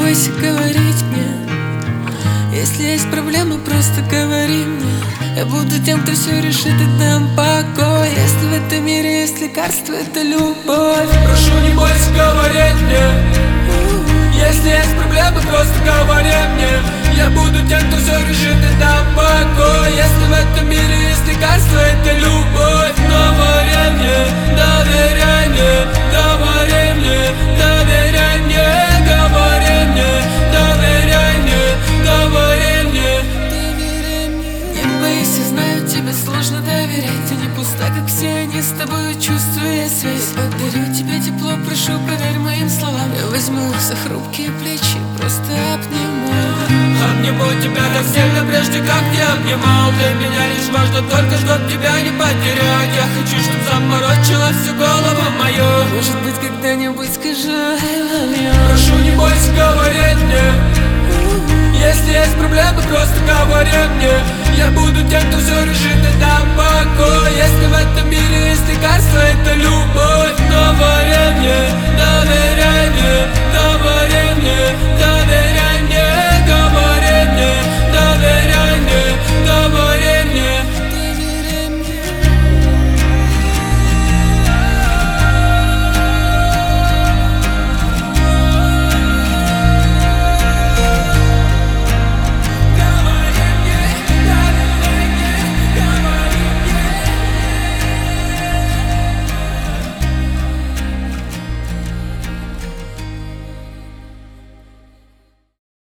бойся говорить мне. Если есть проблемы, просто говори мне. Я буду тем, кто все решит и дам покой. Если в этом мире есть лекарство, это любовь. Прошу, не бойся говорить мне. Если есть проблемы, просто говори мне. Я буду тем, кто все решит и дам покой. Если в этом мире есть лекарство, это любовь. Говори мне, доверяй мне, говори мне, доверяй мне, говори мне, доверяй мне, говори мне. Не бойся, знаю, тебе сложно доверять. Ты не пуста, как все они, с тобой чувствую связь. Я подарю тебе тепло, прошу, поверь моим словам. Я возьму за хрупкие плечи, просто обниму. Обниму тебя так сильно, прежде как не обнимал. Для меня лишь важно только, чтоб тебя не потерять. Я хочу, чтоб заморочила всю голову мою. Может быть, когда-нибудь скажу I love you. Прошу, не бойся говорить мне. Если есть проблемы, просто говори мне. Я буду тем, кто все решит и дам покой. Если в этом мире есть лекарство, это